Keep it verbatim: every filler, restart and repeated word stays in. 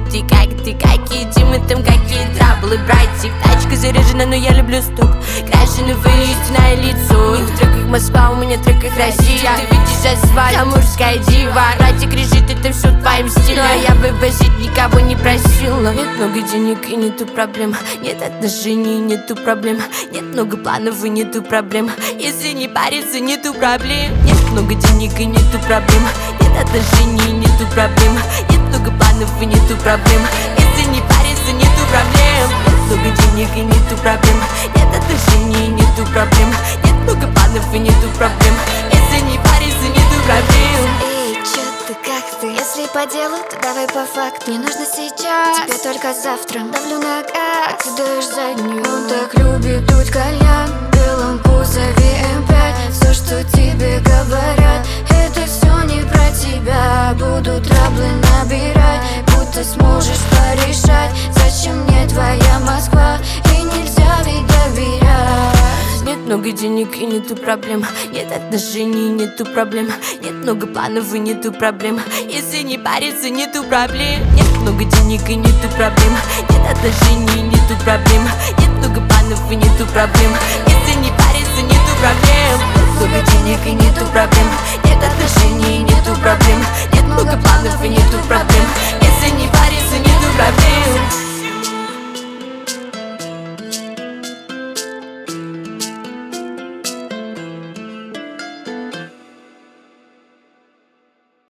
ты, как ты, какие Димы там, какие траблы, братик. Тачка заряжена, но я люблю стук. Крашеный вы, истинное лицо. И в треках Москва, у меня в треках Россия. Ты видишь асфальт, я мужская дива. Братик решит, это все твоим стилем. Но я вывозить никого не просила. Нет много денег и нету проблем. Нет отношений, нету проблем. Нет много планов и нету проблем. Если не париться, нету проблем. Нет много денег и нету проблем. Нет отношений, нету проблем. Нет много планов и нету проблем. Если не париться, нету проблем. Нет много денег и нету проблем. Нет отношений, нету проблем. Нет много планов и нету проблем. Если не париться, нету проблем. Эй, чё ты, как ты? Если по делу, то давай по факту. Не нужно сейчас, тебе только завтра. Давлю на газ, ты даешь заднюю. Он так любит дуть кальян в белом кузове эм пять. Все, что тебе говорят, это все не про тебя. Буду траблы набирать, будто сможешь порешать. Зачем мне твоя Москва, и нельзя ведь доверять. Нет много денег и нету проблем. Нет отношений, нету проблем. Нет много планов и нету проблем. Если не париться, нету проблем. Нет много денег и нету проблем. Нет отношений, нету проблем. Нет много планов и нету проблем. Если не париться, нету проблем. Нет много денег и нету проблем. Нет отношений, нету проблем. Нет много планов и нету проблем.